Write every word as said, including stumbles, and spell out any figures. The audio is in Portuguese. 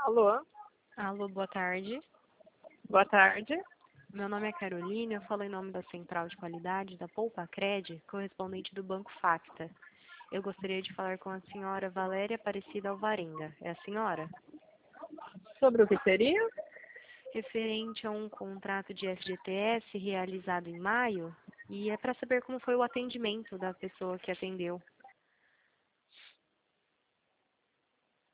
Alô, Alô, boa tarde. boa tarde. Meu nome é Carolina, eu falo em nome da Central de Qualidade da Poupacred, correspondente do Banco Facta. Eu gostaria de falar com a senhora Valéria Aparecida Alvarenga. É a senhora? Sobre o que seria? Referente a um contrato de F G T S realizado em maio, e é para saber como foi o atendimento da pessoa que atendeu.